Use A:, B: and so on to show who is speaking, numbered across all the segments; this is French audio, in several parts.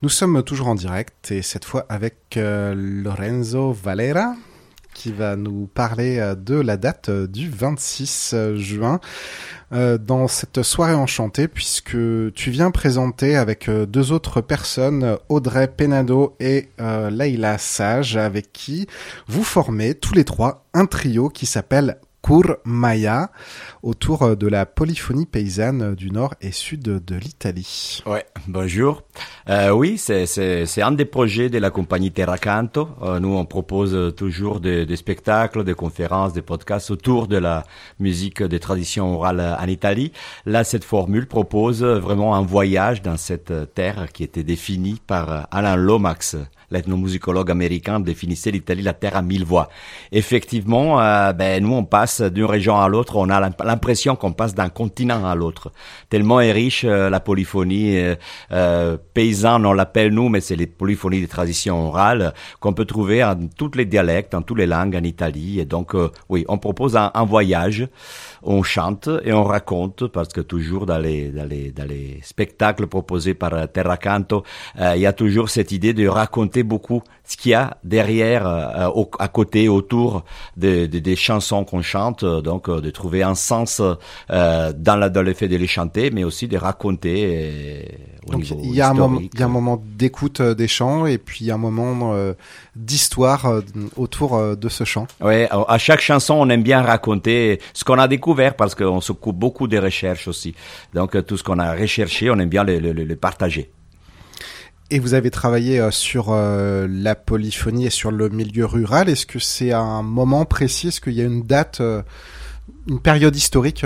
A: Nous sommes toujours en direct et cette fois avec Lorenzo Valera qui va nous parler de la date du 26 juin dans cette soirée enchantée, puisque tu viens présenter avec deux autres personnes, Audrey Penado et Leila Sage, avec qui vous formez tous les trois un trio qui s'appelle Kurmaya, autour de la polyphonie paysanne du nord et sud de l'Italie.
B: Ouais, bonjour. Oui, c'est un des projets de la compagnie Terra Canto. Nous, on propose toujours des spectacles, des conférences, des podcasts autour de la musique des traditions orales en Italie. Là, cette formule propose vraiment un voyage dans cette terre qui était définie par Alan Lomax. L'ethnomusicologue américain définissait l'Italie la terre à 1000 voix. Effectivement, nous on passe d'une région à l'autre, on a l'impression qu'on passe d'un continent à l'autre. Tellement est riche la polyphonie paysanne, on l'appelle nous, mais c'est les polyphonies des traditions orales qu'on peut trouver en tous les dialectes, en toutes les langues en Italie. Et donc, oui, on propose un voyage. On chante et on raconte, parce que toujours dans les spectacles proposés par Terra Canto, il y a toujours cette idée de raconter beaucoup ce qu'il y a derrière, à côté, autour des chansons qu'on chante, donc de trouver un sens dans le fait de les chanter, mais aussi de raconter.
A: Donc il y a un moment d'écoute des chants et puis il y a un moment d'histoire autour de ce chant.
B: Ouais, à chaque chanson, on aime bien raconter ce qu'on a découvert, parce qu'on s'occupe beaucoup des recherches aussi. Donc tout ce qu'on a recherché, on aime bien le partager.
A: Et vous avez travaillé sur la polyphonie et sur le milieu rural. Est-ce que c'est un moment précis? Est-ce qu'il y a une date, une période historique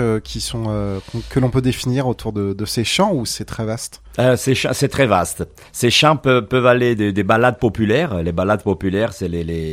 A: que l'on peut définir autour de ces chants, ou c'est très vaste?
B: C'est très vaste. Ces chants peuvent aller des ballades populaires. Les ballades populaires, c'est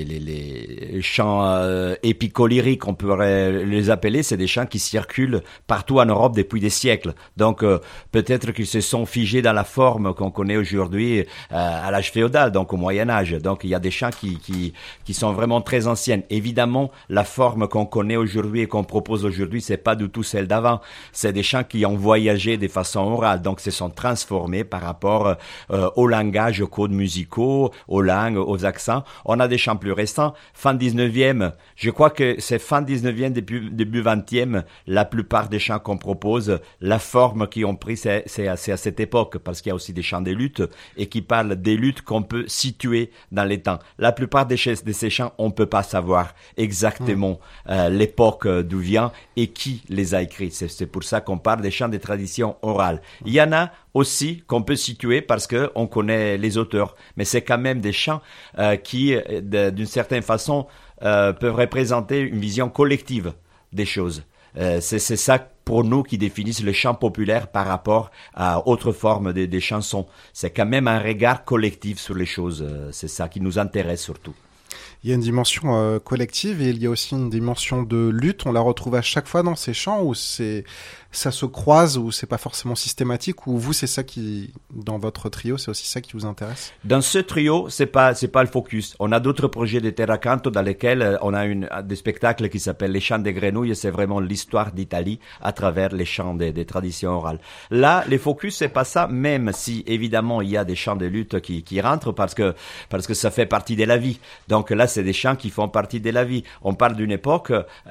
B: les chants épico-lyriques, on pourrait les appeler. C'est des chants qui circulent partout en Europe depuis des siècles. Donc peut-être qu'ils se sont figés dans la forme qu'on connaît aujourd'hui à l'âge féodal, donc au Moyen Âge. Donc il y a des chants qui sont vraiment très anciennes. Évidemment, la forme qu'on connaît aujourd'hui et qu'on propose aujourd'hui, c'est pas du tout celle d'avant. C'est des chants qui ont voyagé de façon orale, donc se sont transformés par rapport au langage, aux codes musicaux, aux langues, aux accents. On a des chants plus récents, fin 19e. Je crois que c'est fin 19e, début 20e, la plupart des chants qu'on propose, la forme qu'ils ont pris, c'est à cette époque, parce qu'il y a aussi des chants des luttes et qui parlent des luttes qu'on peut situer dans les temps. La plupart de ces chants, on peut pas savoir exactement l'époque d'où vient et qui les a écrits. C'est pour ça qu'on parle des chants des traditions orales. Il y en a aussi qu'on peut situer parce que on connaît les auteurs, mais c'est quand même des chants qui, d'une certaine façon, peuvent représenter une vision collective des choses. C'est ça pour nous qui définissent le chant populaire par rapport à autres formes des chansons. C'est quand même un regard collectif sur les choses. C'est ça qui nous intéresse surtout.
A: Il y a une dimension collective et il y a aussi une dimension de lutte. On la retrouve à chaque fois dans ces chants, où ça se croise, ou c'est pas forcément systématique, ou vous, c'est ça qui, dans votre trio, c'est aussi ça qui vous intéresse?
B: Dans ce trio, c'est pas le focus. On a d'autres projets de Terra Canto dans lesquels on a des spectacles qui s'appellent les chants des grenouilles. C'est vraiment l'histoire d'Italie à travers les chants des traditions orales. Là, les focus, c'est pas ça, même si évidemment il y a des chants de lutte qui rentrent parce que ça fait partie de la vie. Donc là, c'est des chants qui font partie de la vie. On parle d'une époque,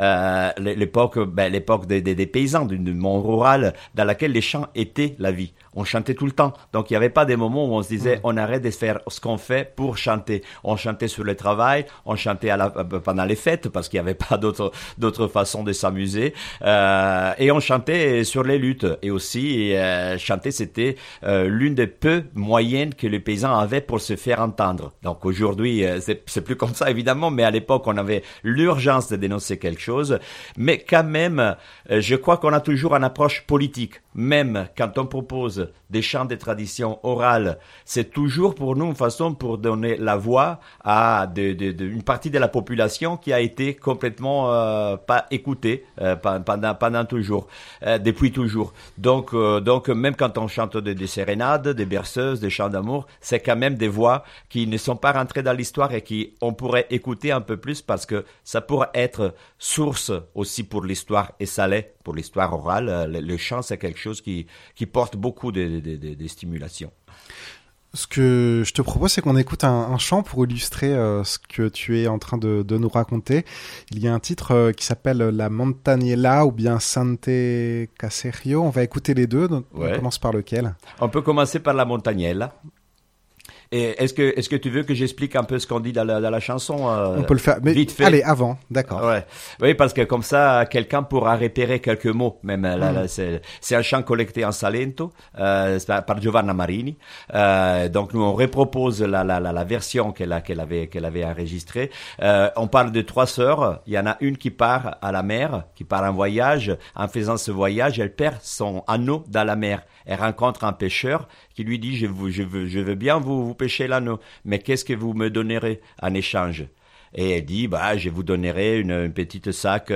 B: l'époque des paysans, du monde rural, dans laquelle les chants étaient la vie. On chantait tout le temps. Donc, il n'y avait pas des moments où on se disait, on arrête de faire ce qu'on fait pour chanter. On chantait sur le travail, on chantait pendant les fêtes, parce qu'il n'y avait pas d'autre façon de s'amuser. Et on chantait sur les luttes. Et aussi, chanter, c'était l'une des peu moyennes que les paysans avaient pour se faire entendre. Donc, aujourd'hui, c'est plus comme ça, évidemment, mais à l'époque, on avait l'urgence de dénoncer quelque chose. Mais quand même, je crois qu'on a toujours une approche politique. Même quand on propose des chants des traditions orales, c'est toujours pour nous une façon pour donner la voix à une partie de la population qui a été complètement pas écoutée pendant toujours, depuis toujours. Donc même quand on chante des sérénades, des berceuses, des chants d'amour, c'est quand même des voix qui ne sont pas rentrées dans l'histoire et qui on pourrait écouter un peu plus, parce que ça pourrait être source aussi pour l'histoire, et ça l'est pour l'histoire orale. Le chant, c'est quelque chose qui porte beaucoup de stimulation.
A: Ce que je te propose, c'est qu'on écoute un chant pour illustrer ce que tu es en train de nous raconter. Il y a un titre qui s'appelle La Montagnella ou bien Sante Caserio. On va écouter les deux. Donc,
B: Ouais.
A: on commence par lequel?
B: On peut commencer par la Montagnella. Et est-ce que tu veux que j'explique un peu ce qu'on dit dans la chanson
A: On peut le faire. Mais
B: vite fait.
A: allez, avant. D'accord.
B: Ouais. Oui, parce que comme ça, quelqu'un pourra repérer quelques mots. Même là, c'est un chant collecté en Salento par Giovanna Marini. Donc nous on repropose la version qu'elle avait enregistrée. On parle de 3 sœurs. Il y en a une qui part à la mer, qui part en voyage. En faisant ce voyage, elle perd son anneau dans la mer. Elle rencontre un pêcheur qui lui dit je veux bien vous pêcher l'anneau, mais qu'est-ce que vous me donnerez en échange? Et elle dit je vous donnerai une petite sac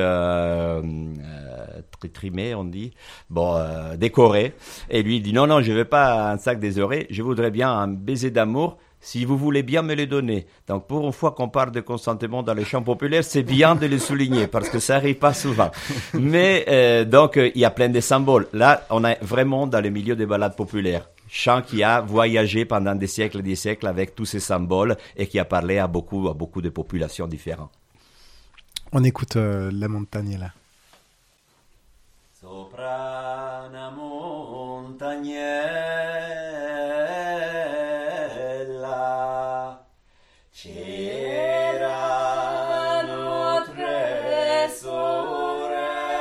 B: trimé, on dit, décoré. Et lui il dit non, je veux pas un sac décoré, je voudrais bien un baiser d'amour. Si vous voulez bien me le donner. Donc, pour une fois qu'on parle de consentement dans les chants populaires, c'est bien de le souligner parce que ça arrive pas souvent. Mais donc, il y a plein de symboles. Là, on est vraiment dans le milieu des ballades populaires. Chant qui a voyagé pendant des siècles et des siècles avec tous ces symboles et qui a parlé à beaucoup de populations différentes.
A: On écoute La Montagnella.
B: Sopra una montagnella c'erano 3 sorelle,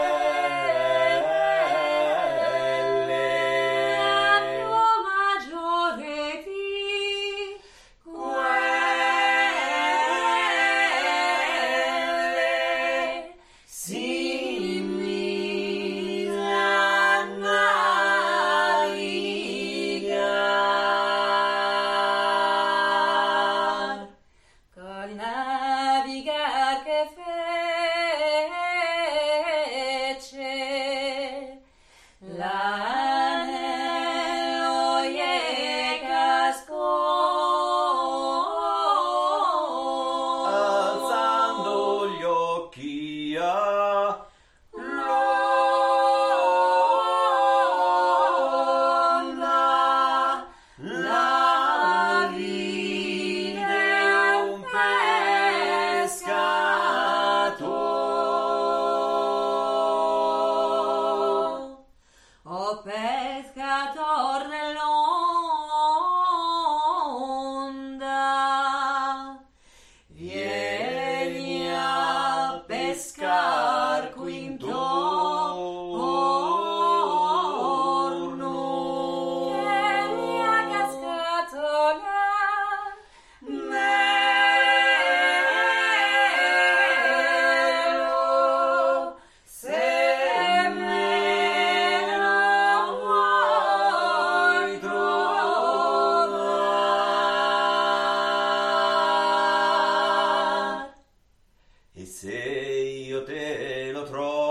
C: hanno maggiore di quelle, si mise a navigar. Col navigar che fece, l'anello gli cascò.
B: alzando gli occhi a
C: L'onda, la vide un pescatore. O pescator nell'onda, vieni a pescar qui intorno. Vieni a cascatola nero, se me lo vuoi trovare.
B: e se io te lo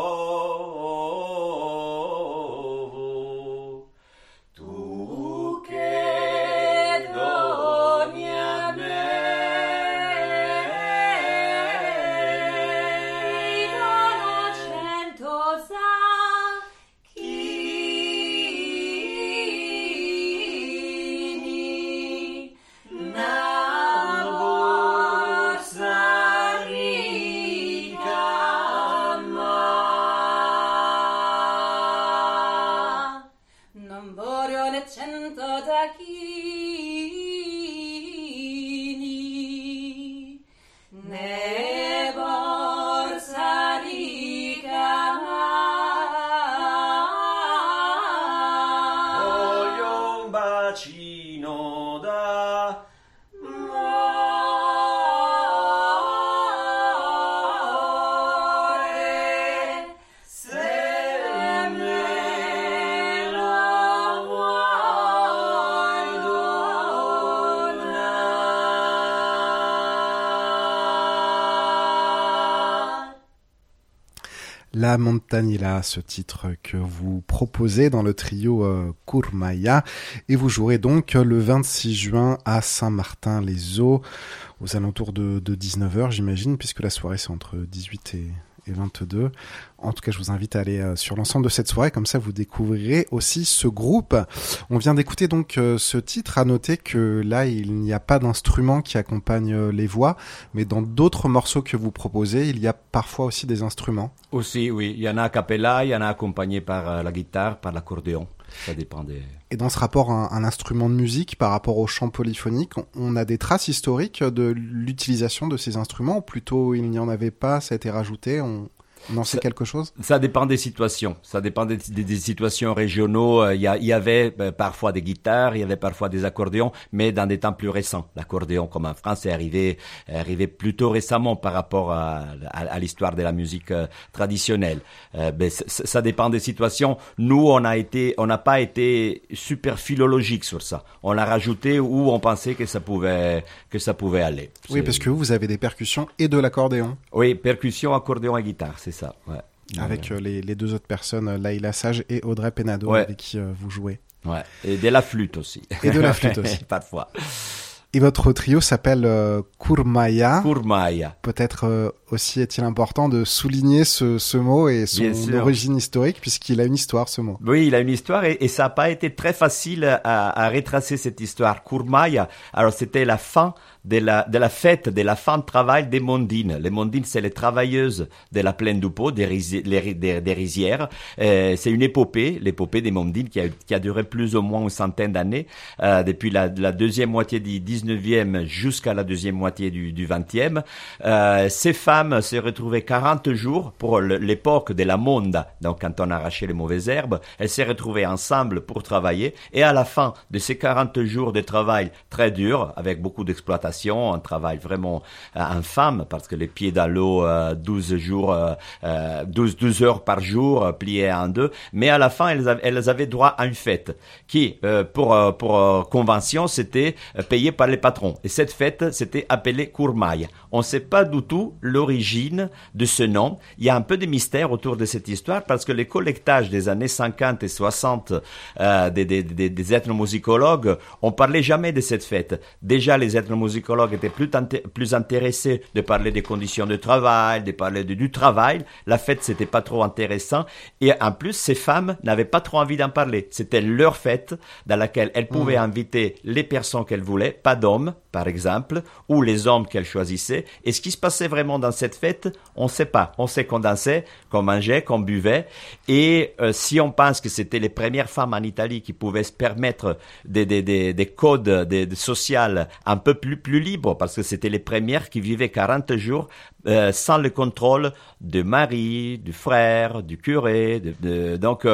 B: trovo, tu che doni a
C: Mi
B: me.
C: dono 100 sacchini, una borsa ricca, ma non voglio le 100 tacchini, né borsa ricca,
B: Voglio un bacino da
C: amore, se me lo vuoi donare.
A: La Montagnella, ce titre que vous proposez dans le trio Kurmaya. Et vous jouerez donc le 26 juin à Saint-Martin-les-Eaux, aux alentours de 19h, j'imagine, puisque la soirée c'est entre 18 et 22. En tout cas, je vous invite à aller sur l'ensemble de cette soirée, comme ça vous découvrirez aussi ce groupe. On vient d'écouter donc ce titre. À noter que là, il n'y a pas d'instrument qui accompagne les voix, mais dans d'autres morceaux que vous proposez, il y a parfois aussi des instruments.
B: Aussi, oui. Il y en a a cappella, il y en a accompagné par la guitare, par l'accordéon. Ça dépend des...
A: Et dans ce rapport à un instrument de musique par rapport au chant polyphonique, on a des traces historiques de l'utilisation de ces instruments, ou plutôt il n'y en avait pas, ça a été rajouté, on en sait quelque chose?
B: Ça dépend des situations. Ça dépend des situations régionaux. Il y avait parfois des guitares, il y avait parfois des accordéons, mais dans des temps plus récents. L'accordéon, comme en France, est arrivé plutôt récemment par rapport à l'histoire de la musique traditionnelle. Ça dépend des situations. Nous, on n'a pas été super philologique sur ça. On l'a rajouté où on pensait que ça pouvait aller.
A: Oui, parce que vous avez des percussions et de l'accordéon.
B: Oui, percussion, accordéon et guitare, c'est ça, ouais.
A: Avec les deux autres personnes, Laïla Sage et Audrey Penado,
B: ouais,
A: avec qui vous jouez.
B: Ouais, et de la flûte aussi.
A: Et de la flûte aussi.
B: Parfois.
A: Et votre trio s'appelle Kurmaya.
B: Kurmaya.
A: Peut-être aussi est-il important de souligner ce mot et son origine historique, puisqu'il a une histoire, ce mot.
B: Oui, il a une histoire et ça n'a pas été très facile à retracer cette histoire. Kurmaya, alors c'était la fin de la fête de la fin de travail des Mondines. Les Mondines, c'est les travailleuses de la plaine du Pô, des rizières. C'est une épopée, l'épopée des Mondines qui a duré plus ou moins une centaine d'années, depuis la deuxième moitié du 19e jusqu'à la deuxième moitié du 20e. Ces femmes se retrouvaient 40 jours pour l'époque de la monda, donc quand on arrachait les mauvaises herbes, elles se retrouvaient ensemble pour travailler, et à la fin de ces 40 jours de travail très dur, avec beaucoup d'exploitation, un travail vraiment infâme, parce que les pieds dans l'eau 12 heures par jour, pliés en deux, mais à la fin elles avaient droit à une fête qui pour convention c'était payée par les patrons, et cette fête c'était appelée Kurmaya. On ne sait pas du tout l'origine de ce nom. Il y a un peu de mystère autour de cette histoire, parce que les collectages des années 50 et 60 des ethnomusicologues, on parlait jamais de cette fête. Déjà, les ethnomusicologues étaient plus intéressés de parler des conditions de travail, de parler du travail. La fête, c'était pas trop intéressant. Et en plus, ces femmes n'avaient pas trop envie d'en parler. C'était leur fête dans laquelle elles pouvaient inviter les personnes qu'elles voulaient, pas d'hommes, par exemple, ou les hommes qu'elles choisissaient. Et ce qui se passait vraiment dans cette fête, on ne sait pas. On sait qu'on dansait, qu'on mangeait, qu'on buvait. Et si on pense que c'était les premières femmes en Italie qui pouvaient se permettre des codes sociaux un peu plus libres, parce que c'était les premières qui vivaient 40 jours sans le contrôle du mari, du frère, du curé. Donc,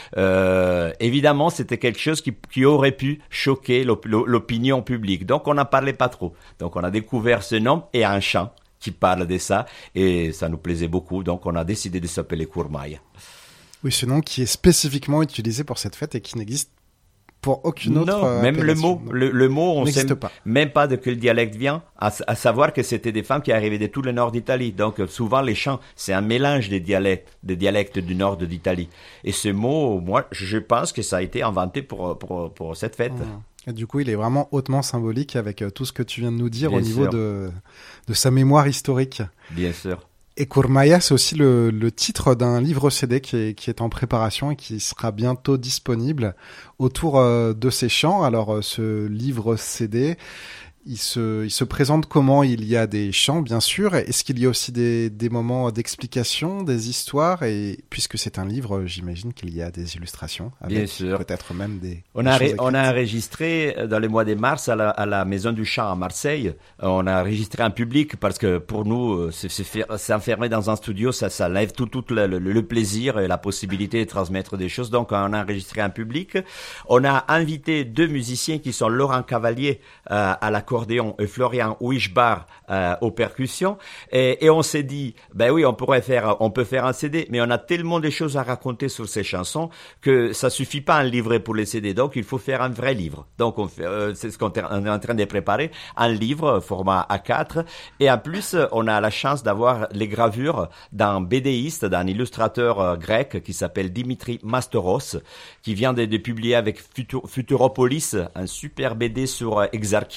B: évidemment, c'était quelque chose qui aurait pu choquer l'opinion publique. Donc, on n'en parlait pas trop. Donc, on a découvert ce nom et un chant qui parle de ça, et ça nous plaisait beaucoup. Donc, on a décidé de s'appeler Kurmaya.
A: Oui, ce nom qui est spécifiquement utilisé pour cette fête et qui n'existe pour aucune autre.
B: Non, même le mot, on
A: n'existe
B: sait
A: pas.
B: Même pas de quel dialecte vient, à savoir que c'était des femmes qui arrivaient de tout le nord d'Italie. Donc, souvent, les chants, c'est un mélange des dialectes du nord d'Italie. Et ce mot, moi, je pense que ça a été inventé pour cette fête.
A: Et du coup, il est vraiment hautement symbolique avec tout ce que tu viens de nous dire
B: Bien
A: au niveau
B: sûr.
A: de sa mémoire historique.
B: Bien sûr.
A: Et Kurmaya, c'est aussi le titre d'un livre CD qui est en préparation et qui sera bientôt disponible autour de ces chants. Alors, ce livre CD, il se présente comment? Il y a des chants, bien sûr. Est-ce qu'il y a aussi des moments d'explication, des histoires? Et puisque c'est un livre, j'imagine qu'il y a des illustrations. Avec
B: Bien sûr.
A: Peut-être même des
B: On a enregistré dans le mois de mars à la Maison du Chant à Marseille. On a enregistré en public parce que pour nous, s'enfermer dans un studio, ça lève tout le plaisir et la possibilité de transmettre des choses. Donc, on a enregistré en public. On a invité deux musiciens qui sont Laurent Cavalier à l'accordéon et Florian Wischbar aux percussions. Et on s'est dit, ben oui, on peut faire un CD, mais on a tellement de choses à raconter sur ces chansons que ça suffit pas un livret pour les CD. Donc, il faut faire un vrai livre. Donc, c'est ce qu'on est en train de préparer, un livre format A4. Et en plus, on a la chance d'avoir les gravures d'un BDiste, d'un illustrateur grec qui s'appelle Dimitri Masteros, qui vient de publier avec Futuropolis un super BD sur Exarchia, les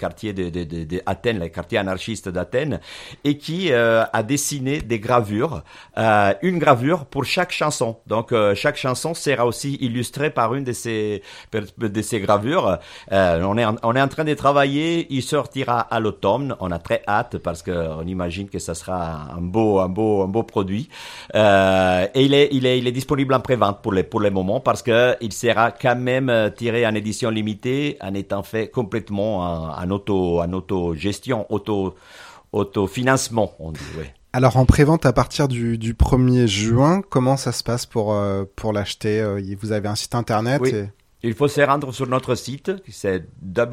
B: quartiers de Athènes, les quartiers anarchistes d'Athènes, et qui a dessiné des gravures, une gravure pour chaque chanson. Donc chaque chanson sera aussi illustrée par une de ces gravures. On est en train de travailler, il sortira à l'automne. On a très hâte parce que on imagine que ça sera un beau produit. Et il est disponible en pré-vente pour les moments parce que il sera quand même tiré en édition limitée en étant fait complètement en auto-gestion, autofinancement, on dit, ouais.
A: Alors en prévente à partir du 1er juin, comment ça se passe pour l'acheter? Vous avez un site internet?
B: Oui. Il faut se rendre sur notre site, c'est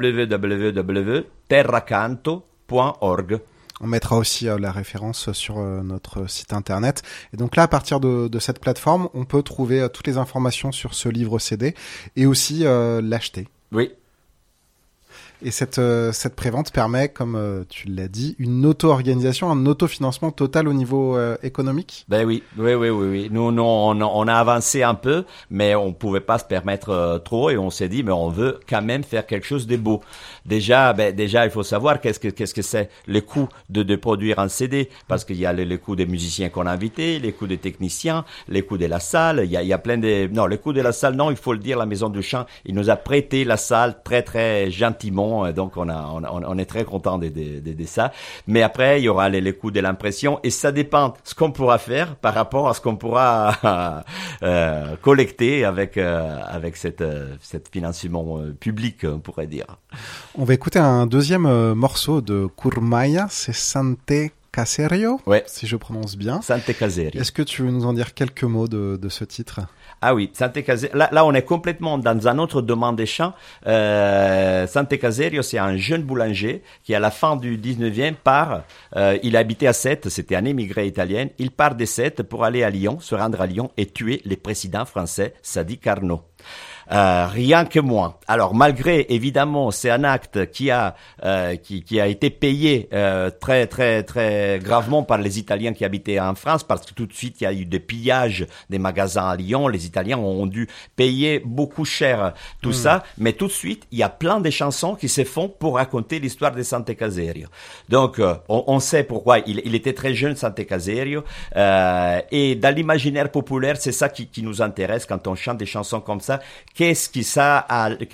B: www.terracanto.org.
A: On mettra aussi la référence sur notre site internet. Et donc là, à partir de cette plateforme, on peut trouver toutes les informations sur ce livre CD et aussi l'acheter.
B: Oui.
A: Et cette prévente permet, comme tu l'as dit, une auto-organisation, un autofinancement total au niveau économique.
B: Ben oui. Nous, on a avancé un peu, mais on pouvait pas se permettre trop, et on s'est dit, mais on veut quand même faire quelque chose de beau. Déjà, il faut savoir qu'est-ce que c'est le coût de produire un CD, parce qu'il y a le coût des musiciens qu'on a invités, les coûts des techniciens, les coûts de la salle. Il y a plein non, le coût de la salle, non, il faut le dire, la Maison du Chant, il nous a prêté la salle très très gentiment. Donc on est très content de ça. Mais après il y aura les coûts de l'impression et ça dépend ce qu'on pourra faire par rapport à ce qu'on pourra collecter avec cette financement public, on pourrait dire.
A: On va écouter un deuxième morceau de Kurmaya, c'est Sante Caserio,
B: ouais.
A: Si je prononce bien.
B: Sante Caserio.
A: Est-ce que tu veux nous en dire quelques mots de ce titre?
B: Ah oui, Sante Caserio. Là, on est complètement dans un autre domaine des chants. Sante Caserio, c'est un jeune boulanger qui, à la fin du 19e, il habitait à Sète, c'était un émigré italien. Il part de Sète pour aller à Lyon, se rendre à Lyon et tuer le président français Sadi Carnot. Rien que moins. Alors malgré évidemment c'est un acte qui a été payé très très très gravement par les Italiens qui habitaient en France, parce que tout de suite il y a eu des pillages des magasins à Lyon. Les Italiens ont dû payer beaucoup cher tout ça, mais tout de suite il y a plein de chansons qui se font pour raconter l'histoire de Sante Caserio. Donc on sait pourquoi il était très jeune, Sante Caserio, et dans l'imaginaire populaire c'est ça qui nous intéresse quand on chante des chansons comme ça. Qu'est-ce que ça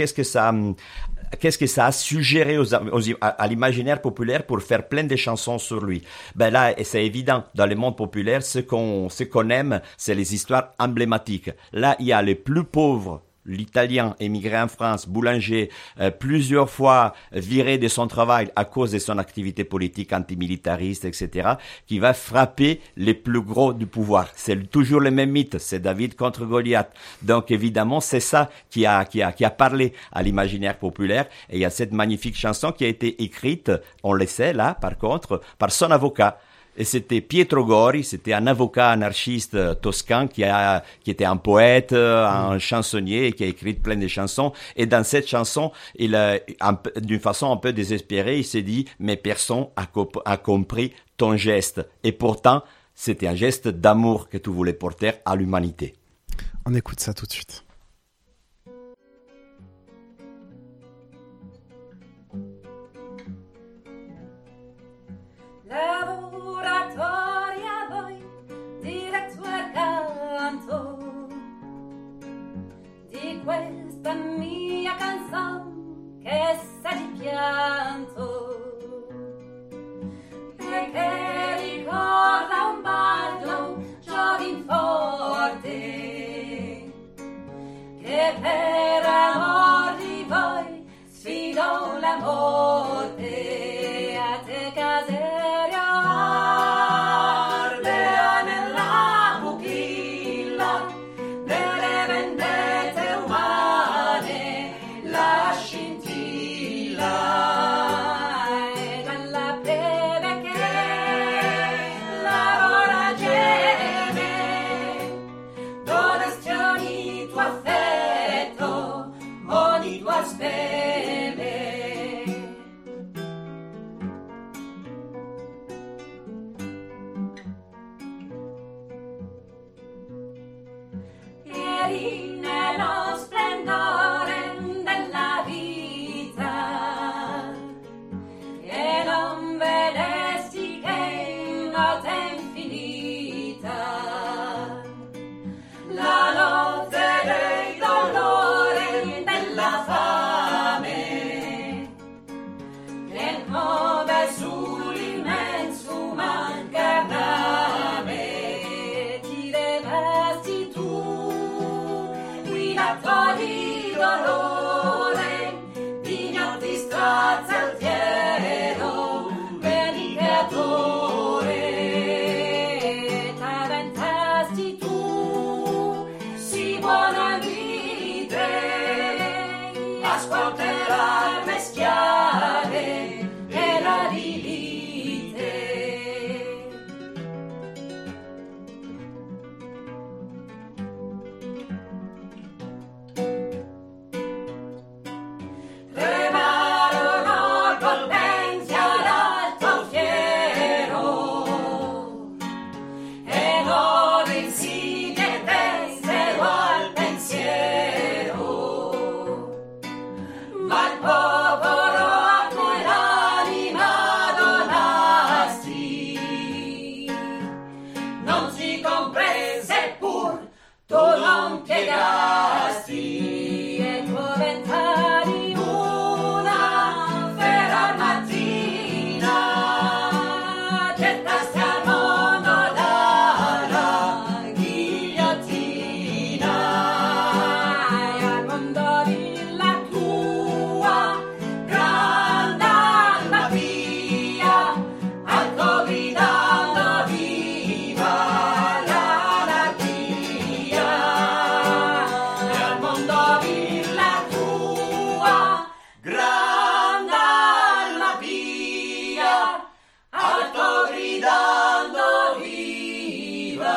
B: a suggéré à l'imaginaire populaire pour faire plein de chansons sur lui? Ben là, c'est évident, dans le monde populaire, ce qu'on aime, c'est les histoires emblématiques. Là, il y a les plus pauvres, l'Italien émigré en France, boulanger, plusieurs fois viré de son travail à cause de son activité politique antimilitariste, etc., qui va frapper les plus gros du pouvoir. C'est toujours le même mythe, c'est David contre Goliath. Donc évidemment, c'est ça qui a parlé à l'imaginaire populaire. Et il y a cette magnifique chanson qui a été écrite, on le sait là, par contre, par son avocat. Et c'était Pietro Gori, c'était un avocat anarchiste toscan qui était un poète, un chansonnier et qui a écrit plein de chansons. Et dans cette chanson, d'une façon un peu désespérée, il s'est dit « Mais personne a compris ton geste. » Et pourtant, c'était un geste d'amour que tu voulais porter à l'humanité.
A: On écoute ça tout de suite.
C: Questa mia canzone che sa di pianto e che ricorda un ballo giovin forte muove sull'immenso mancarname, ti rivesti tu, guidato di dolore, dignotti strazza il fiero, venicatore, t'avventasti tu, si buona vite, ascolterà me schiave e la rilite. Prevarono potenzia l'alto fiero e non insidie tessero al pensiero, ma il popolo a cui l'anima donasti non si comprese pur tu non piegasti e tu vent'anni una vera mattina gettasti al mondo dalla ghigliottina e al mondo della tua grande alma via, alto gridando viva l'anarchia, e al mondo della tua grande alma via, alto gridando viva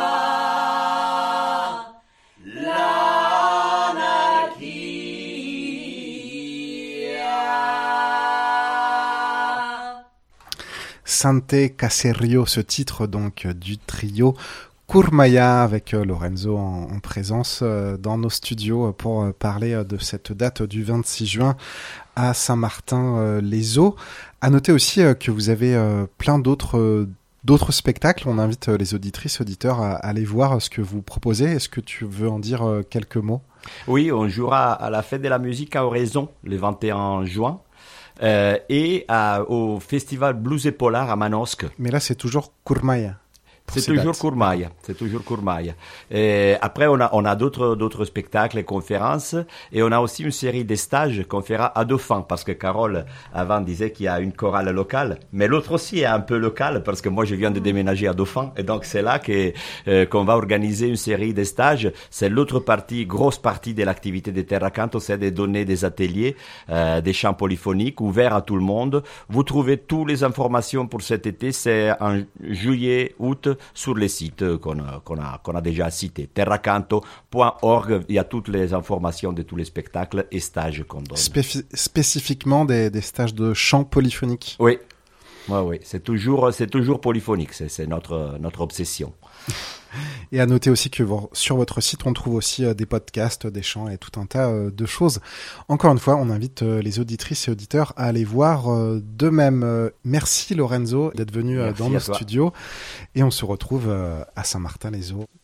C: l'anarchia.
A: Sante Caserio, ce titre donc du trio Kurmaya avec Lorenzo en présence dans nos studios pour parler de cette date du 26 juin à Saint-Martin-les-Eaux. À noter aussi que vous avez plein d'autres spectacles. On invite les auditrices, auditeurs à aller voir ce que vous proposez. Est-ce que tu veux en dire quelques mots?
B: Oui, on jouera à la fête de la musique à Oraison le 21 juin. Et au festival Blues et Polar à Manosque.
A: Mais là, c'est toujours Kurmaya.
B: C'est toujours Kurmaya. C'est toujours Kurmaya. Après, on a d'autres spectacles et conférences, et on a aussi une série de stages qu'on fera à Dauphin, parce que Carole avant disait qu'il y a une chorale locale, mais l'autre aussi est un peu locale, parce que moi je viens de déménager à Dauphin, et donc c'est là qu'on va organiser une série de stages. C'est l'autre partie, grosse partie de l'activité de Terra Canto, c'est de donner des ateliers, des chants polyphoniques ouverts à tout le monde. Vous trouvez toutes les informations pour cet été, c'est en juillet, août, sur les sites qu'on a déjà cités. terracanto.org, il y a toutes les informations de tous les spectacles et stages qu'on donne.
A: Spécifiquement des stages de chant polyphonique.
B: Oui, c'est toujours polyphonique, c'est notre obsession.
A: Et à noter aussi que sur votre site, on trouve aussi des podcasts, des chants et tout un tas de choses. Encore une fois, on invite les auditrices et auditeurs à aller voir d'eux-mêmes. Merci Lorenzo d'être venu dans nos studios. Et on se retrouve à Saint-Martin-les-Eaux